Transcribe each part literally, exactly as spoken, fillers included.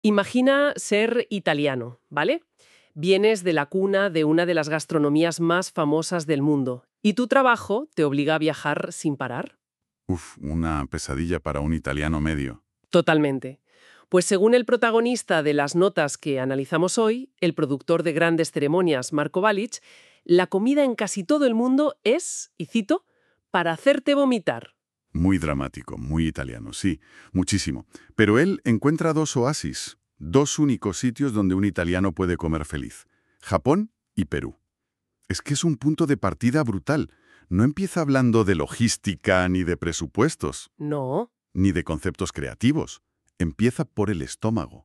Imagina ser italiano, ¿vale? Vienes de la cuna de una de las gastronomías más famosas del mundo y tu trabajo te obliga a viajar sin parar. Uf, una pesadilla para un italiano medio. Totalmente. Pues según el protagonista de las notas que analizamos hoy, el productor de grandes ceremonias Marco Balich, la comida en casi todo el mundo es, y cito, para hacerte vomitar. Muy dramático, muy italiano, sí, muchísimo. Pero él encuentra dos oasis, dos únicos sitios donde un italiano puede comer feliz. Japón y Perú. Es que es un punto de partida brutal. No empieza hablando de logística, ni de presupuestos, No. ni de conceptos creativos. Empieza por el estómago.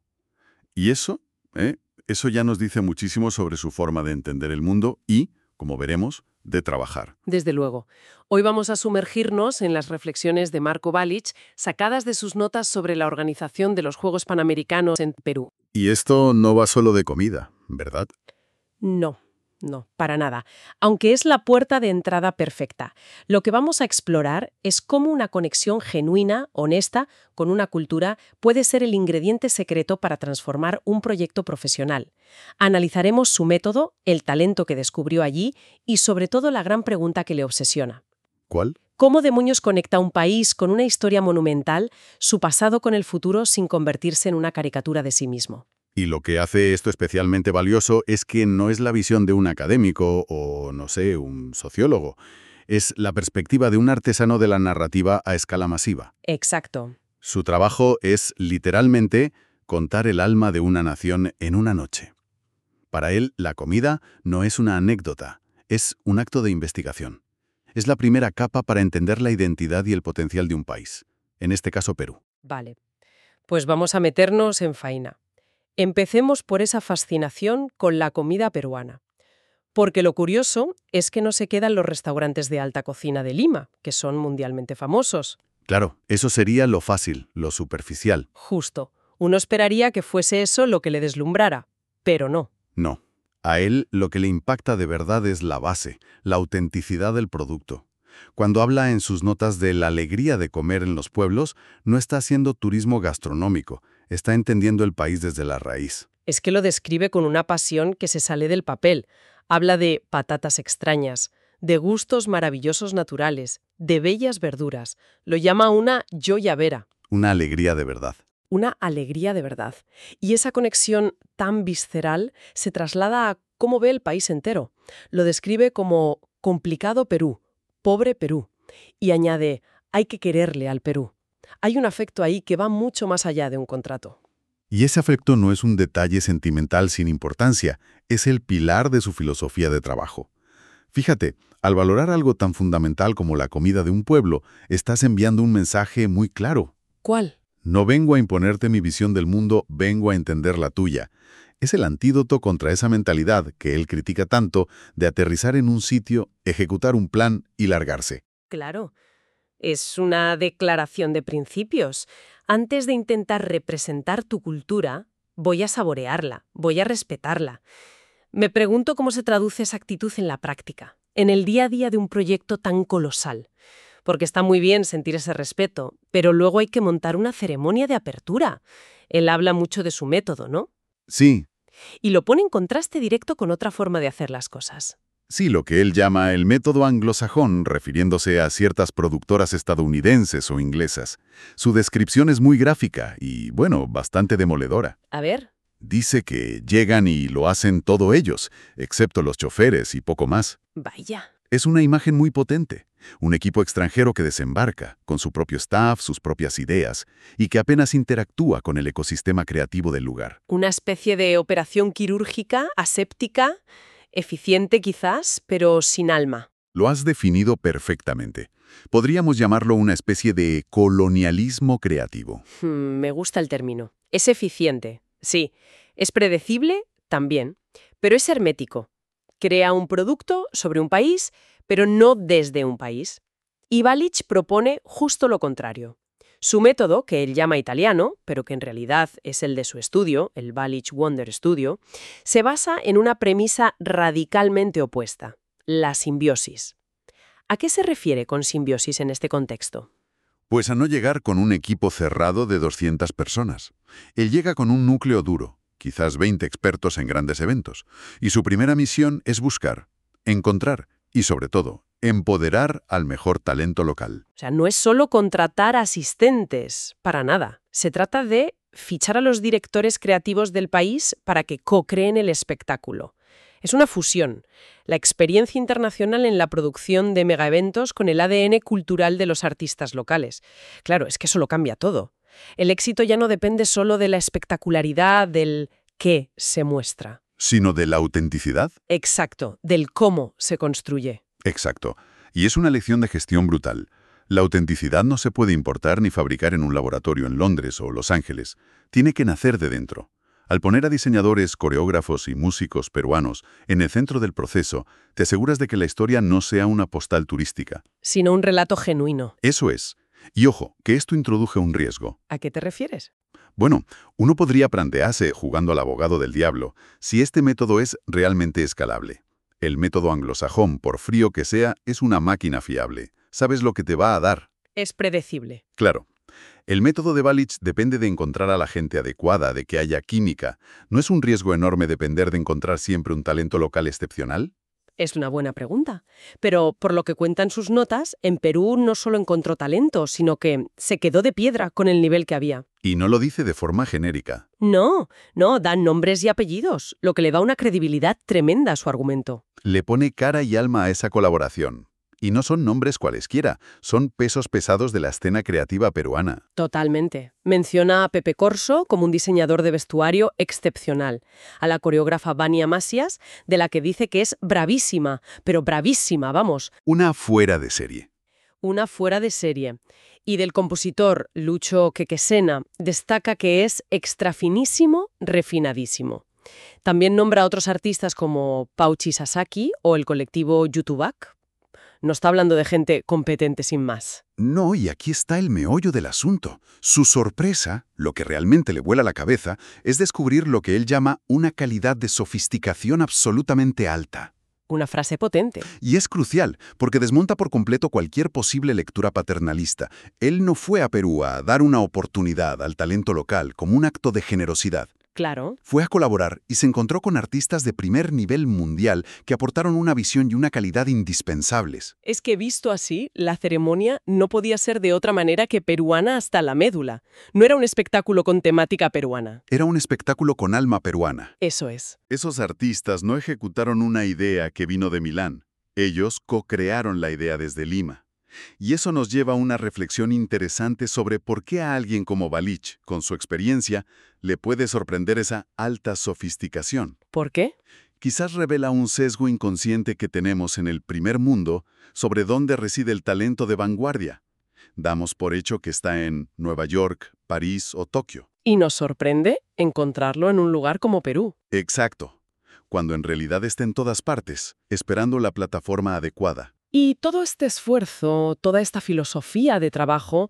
Y eso, ¿eh? Eso ya nos dice muchísimo sobre su forma de entender el mundo y, como veremos, de trabajar. Desde luego. Hoy vamos a sumergirnos en las reflexiones de Marco Balich, sacadas de sus notas sobre la organización de los Juegos Panamericanos en Perú. Y esto no va solo de comida, ¿verdad? No, no, para nada. Aunque es la puerta de entrada perfecta. Lo que vamos a explorar es cómo una conexión genuina, honesta, con una cultura puede ser el ingrediente secreto para transformar un proyecto profesional. Analizaremos su método, el talento que descubrió allí y sobre todo la gran pregunta que le obsesiona. ¿Cuál? ¿Cómo demonios conecta un país con una historia monumental, su pasado con el futuro sin convertirse en una caricatura de sí mismo? Y lo que hace esto especialmente valioso es que no es la visión de un académico o, no sé, un sociólogo. Es la perspectiva de un artesano de la narrativa a escala masiva. Exacto. Su trabajo es, literalmente, contar el alma de una nación en una noche. Para él, la comida no es una anécdota, es un acto de investigación. Es la primera capa para entender la identidad y el potencial de un país, en este caso Perú. Vale. Pues vamos a meternos en faena. Empecemos por esa fascinación con la comida peruana. Porque lo curioso es que no se quedan los restaurantes de alta cocina de Lima, que son mundialmente famosos. Claro, eso sería lo fácil, lo superficial. Justo. Uno esperaría que fuese eso lo que le deslumbrara, pero no. No. A él lo que le impacta de verdad es la base, la autenticidad del producto. Cuando habla en sus notas de la alegría de comer en los pueblos, no está haciendo turismo gastronómico, está entendiendo el país desde la raíz. Es que lo describe con una pasión que se sale del papel. Habla de patatas extrañas, de gustos maravillosos naturales, de bellas verduras. Lo llama una joya vera. Una alegría de verdad. Una alegría de verdad. Y esa conexión tan visceral se traslada a cómo ve el país entero. Lo describe como complicado Perú, pobre Perú. Y añade, hay que quererle al Perú. Hay un afecto ahí que va mucho más allá de un contrato. Y ese afecto no es un detalle sentimental sin importancia, es el pilar de su filosofía de trabajo. Fíjate, al valorar algo tan fundamental como la comida de un pueblo, estás enviando un mensaje muy claro. ¿Cuál? No vengo a imponerte mi visión del mundo, vengo a entender la tuya. Es el antídoto contra esa mentalidad que él critica tanto de aterrizar en un sitio, ejecutar un plan y largarse. Claro. Es una declaración de principios. Antes de intentar representar tu cultura, voy a saborearla, voy a respetarla. Me pregunto cómo se traduce esa actitud en la práctica, en el día a día de un proyecto tan colosal. Porque está muy bien sentir ese respeto, pero luego hay que montar una ceremonia de apertura. Él habla mucho de su método, ¿no? Sí, Y lo pone en contraste directo con otra forma de hacer las cosas. sí, lo que él llama el método anglosajón, refiriéndose a ciertas productoras estadounidenses o inglesas. Su descripción es muy gráfica y, bueno, bastante demoledora. A ver. Dice que llegan y lo hacen todo ellos, excepto los choferes y poco más. Vaya. Es una imagen muy potente. Un equipo extranjero que desembarca, con su propio staff, sus propias ideas, y que apenas interactúa con el ecosistema creativo del lugar. Una especie de operación quirúrgica, aséptica, eficiente quizás, pero sin alma. Lo has definido perfectamente. Podríamos llamarlo una especie de colonialismo creativo. Hmm, me gusta el término. Es eficiente, sí. Es predecible, también. Pero es hermético. Crea un producto sobre un país, pero no desde un país. Y Balich propone justo lo contrario. Su método, que él llama italiano, pero que en realidad es el de su estudio, el Balich Wonder Studio, se basa en una premisa radicalmente opuesta, la simbiosis. ¿A qué se refiere con simbiosis en este contexto? Pues a no llegar con un equipo cerrado de doscientas personas. Él llega con un núcleo duro, quizás veinte expertos en grandes eventos, y su primera misión es buscar, encontrar y, sobre todo, empoderar al mejor talento local. O sea, no es solo contratar asistentes, para nada. Se trata de fichar a los directores creativos del país para que co-creen el espectáculo. Es una fusión, la experiencia internacional en la producción de megaeventos con el A D N cultural de los artistas locales. Claro, es que eso lo cambia todo. El éxito ya no depende solo de la espectacularidad, del qué se muestra. ¿Sino de la autenticidad? Exacto, del cómo se construye. Exacto. Y es una lección de gestión brutal. La autenticidad no se puede importar ni fabricar en un laboratorio en Londres o Los Ángeles. Tiene que nacer de dentro. Al poner a diseñadores, coreógrafos y músicos peruanos en el centro del proceso, te aseguras de que la historia no sea una postal turística. Sino un relato genuino. Eso es. Y ojo, que esto introduje un riesgo. ¿A qué te refieres? Bueno, uno podría plantearse, jugando al abogado del diablo, si este método es realmente escalable. El método anglosajón, por frío que sea, es una máquina fiable. Sabes lo que te va a dar. Es predecible. Claro. El método de Balich depende de encontrar a la gente adecuada, de que haya química. ¿No es un riesgo enorme depender de encontrar siempre un talento local excepcional? Es una buena pregunta. Pero por lo que cuentan sus notas, en Perú no solo encontró talento, sino que se quedó de piedra con el nivel que había. Y no lo dice de forma genérica. No, no, dan nombres y apellidos, lo que le da una credibilidad tremenda a su argumento. Le pone cara y alma a esa colaboración. Y no son nombres cualesquiera, son pesos pesados de la escena creativa peruana. Totalmente. Menciona a Pepe Corso como un diseñador de vestuario excepcional, a la coreógrafa Vania Masias, de la que dice que es bravísima, pero bravísima, vamos. Una fuera de serie. Una fuera de serie. Y del compositor Lucho Quequesena destaca que es extrafinísimo, refinadísimo. También nombra a otros artistas como Pauchi Sasaki o el colectivo Yutubak. No está hablando de gente competente sin más. No, y aquí está el meollo del asunto. Su sorpresa, lo que realmente le vuela la cabeza, es descubrir lo que él llama una calidad de sofisticación absolutamente alta. Una frase potente. Y es crucial, porque desmonta por completo cualquier posible lectura paternalista. Él no fue a Perú a dar una oportunidad al talento local como un acto de generosidad. Claro. Fue a colaborar y se encontró con artistas de primer nivel mundial que aportaron una visión y una calidad indispensables. Es que visto así, la ceremonia no podía ser de otra manera que peruana hasta la médula. No era un espectáculo con temática peruana. Era un espectáculo con alma peruana. Eso es. Esos artistas no ejecutaron una idea que vino de Milán. Ellos co-crearon la idea desde Lima. Y eso nos lleva a una reflexión interesante sobre por qué a alguien como Balich, con su experiencia, le puede sorprender esa alta sofisticación. ¿Por qué? Quizás revela un sesgo inconsciente que tenemos en el primer mundo sobre dónde reside el talento de vanguardia. Damos por hecho que está en Nueva York, París o Tokio. Y nos sorprende encontrarlo en un lugar como Perú. Exacto, cuando en realidad está en todas partes, esperando la plataforma adecuada. Y todo este esfuerzo, toda esta filosofía de trabajo,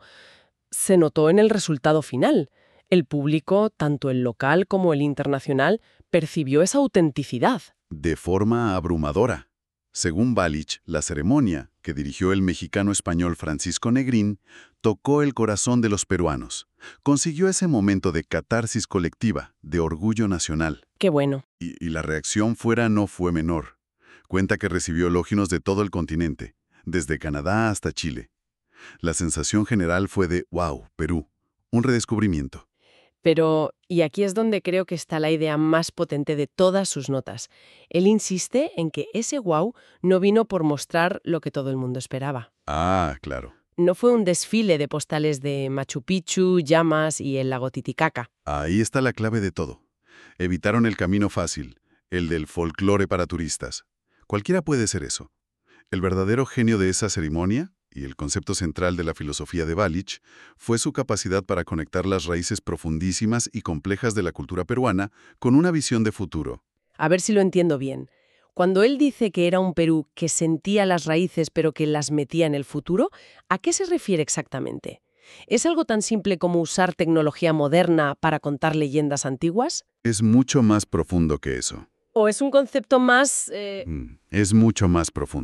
se notó en el resultado final. El público, tanto el local como el internacional, percibió esa autenticidad. De forma abrumadora. Según Balich, la ceremonia, que dirigió el mexicano-español Francisco Negrín, tocó el corazón de los peruanos. Consiguió ese momento de catarsis colectiva, de orgullo nacional. Qué bueno. Y, y la reacción fuera no fue menor. Cuenta que recibió elogios de todo el continente, desde Canadá hasta Chile. La sensación general fue de «wow, Perú», un redescubrimiento. Pero, y aquí es donde creo que está la idea más potente de todas sus notas. Él insiste en que ese wow no vino por mostrar lo que todo el mundo esperaba. Ah, claro. No fue un desfile de postales de Machu Picchu, llamas y el lago Titicaca. Ahí está la clave de todo. Evitaron el camino fácil, el del folclore para turistas. Cualquiera puede ser eso. El verdadero genio de esa ceremonia, y el concepto central de la filosofía de Balich, fue su capacidad para conectar las raíces profundísimas y complejas de la cultura peruana con una visión de futuro. A ver si lo entiendo bien. Cuando él dice que era un Perú que sentía las raíces pero que las metía en el futuro, ¿a qué se refiere exactamente? ¿Es algo tan simple como usar tecnología moderna para contar leyendas antiguas? Es mucho más profundo que eso. ¿O es un concepto más... Eh... Mm, es mucho más profundo.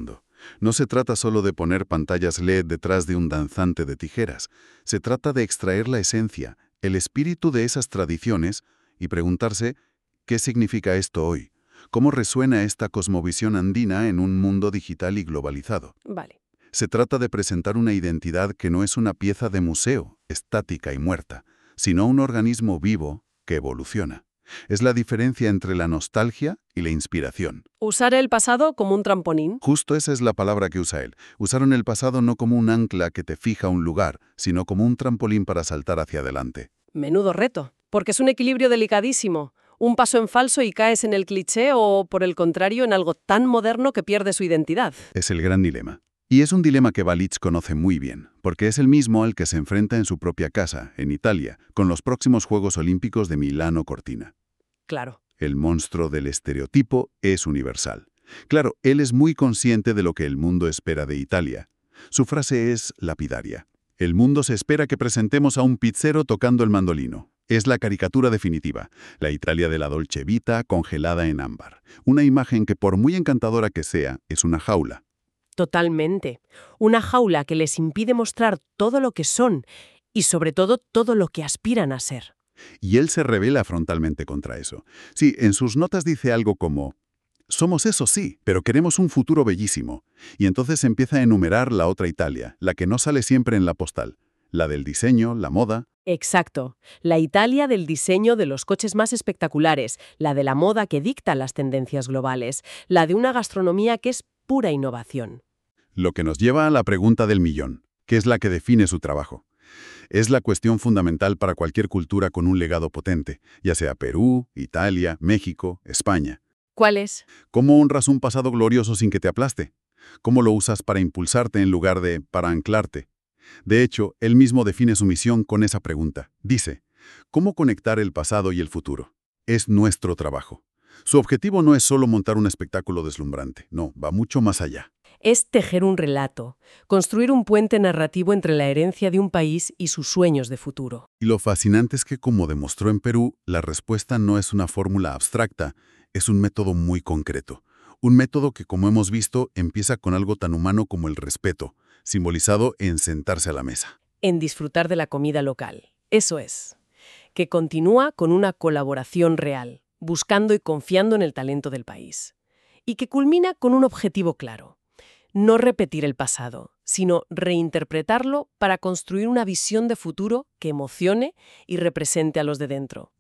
No se trata solo de poner pantallas L E D detrás de un danzante de tijeras. Se trata de extraer la esencia, el espíritu de esas tradiciones y preguntarse ¿qué significa esto hoy? ¿Cómo resuena esta cosmovisión andina en un mundo digital y globalizado? Vale. Se trata de presentar una identidad que no es una pieza de museo, estática y muerta, sino un organismo vivo que evoluciona. Es la diferencia entre la nostalgia y la inspiración. Usar el pasado como un trampolín. Justo esa es la palabra que usa él. Usaron el pasado no como un ancla que te fija a un lugar, sino como un trampolín para saltar hacia adelante. Menudo reto, porque es un equilibrio delicadísimo. Un paso en falso y caes en el cliché o, por el contrario, en algo tan moderno que pierde su identidad. Es el gran dilema. Y es un dilema que Balic conoce muy bien, porque es el mismo al que se enfrenta en su propia casa, en Italia, con los próximos Juegos Olímpicos de Milano Cortina. Claro. El monstruo del estereotipo es universal. Claro, él es muy consciente de lo que el mundo espera de Italia. Su frase es lapidaria. El mundo se espera que presentemos a un pizzero tocando el mandolino. Es la caricatura definitiva, la Italia de la Dolce Vita congelada en ámbar. Una imagen que, por muy encantadora que sea, es una jaula. Totalmente. Una jaula que les impide mostrar todo lo que son y, sobre todo, todo lo que aspiran a ser. Y él se revela frontalmente contra eso. Sí, en sus notas dice algo como: somos eso sí, pero queremos un futuro bellísimo. Y entonces empieza a enumerar la otra Italia, la que no sale siempre en la postal. La del diseño, la moda. Exacto. La Italia del diseño de los coches más espectaculares, la de la moda que dicta las tendencias globales, la de una gastronomía que es pura innovación. Lo que nos lleva a la pregunta del millón, que es la que define su trabajo. Es la cuestión fundamental para cualquier cultura con un legado potente, ya sea Perú, Italia, México, España. ¿Cuál es? ¿Cómo honras un pasado glorioso sin que te aplaste? ¿Cómo lo usas para impulsarte en lugar de para anclarte? De hecho, él mismo define su misión con esa pregunta. Dice, ¿cómo conectar el pasado y el futuro? Es nuestro trabajo. Su objetivo no es solo montar un espectáculo deslumbrante, no, va mucho más allá. Es tejer un relato, construir un puente narrativo entre la herencia de un país y sus sueños de futuro. Y lo fascinante es que, como demostró en Perú, la respuesta no es una fórmula abstracta, es un método muy concreto. Un método que, como hemos visto, empieza con algo tan humano como el respeto, simbolizado en sentarse a la mesa. En disfrutar de la comida local. Eso es. Que continúa con una colaboración real, buscando y confiando en el talento del país. Y que culmina con un objetivo claro. No repetir el pasado, sino reinterpretarlo para construir una visión de futuro que emocione y represente a los de dentro.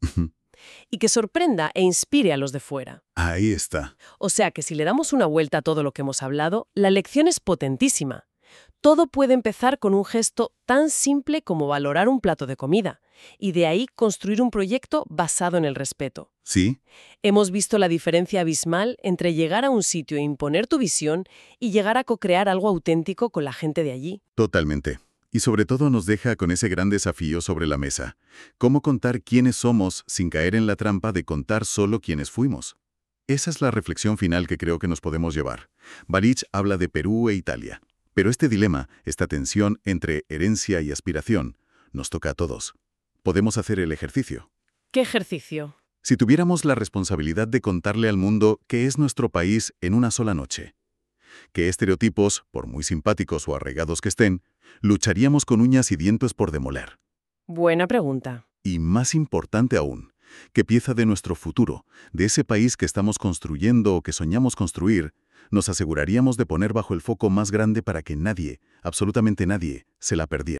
Y que sorprenda e inspire a los de fuera. Ahí está. O sea que si le damos una vuelta a todo lo que hemos hablado, la lección es potentísima. Todo puede empezar con un gesto tan simple como valorar un plato de comida, y de ahí construir un proyecto basado en el respeto. ¿Sí? Hemos visto la diferencia abismal entre llegar a un sitio e imponer tu visión y llegar a co-crear algo auténtico con la gente de allí. Totalmente. Y sobre todo nos deja con ese gran desafío sobre la mesa. ¿Cómo contar quiénes somos sin caer en la trampa de contar solo quiénes fuimos? Esa es la reflexión final que creo que nos podemos llevar. Balic habla de Perú e Italia. Pero este dilema, esta tensión entre herencia y aspiración, nos toca a todos. Podemos hacer el ejercicio. ¿Qué ejercicio? Si tuviéramos la responsabilidad de contarle al mundo qué es nuestro país en una sola noche, qué estereotipos, por muy simpáticos o arraigados que estén, lucharíamos con uñas y dientes por demoler. Buena pregunta. Y más importante aún, qué pieza de nuestro futuro, de ese país que estamos construyendo o que soñamos construir, nos aseguraríamos de poner bajo el foco más grande para que nadie, absolutamente nadie, se la perdiera.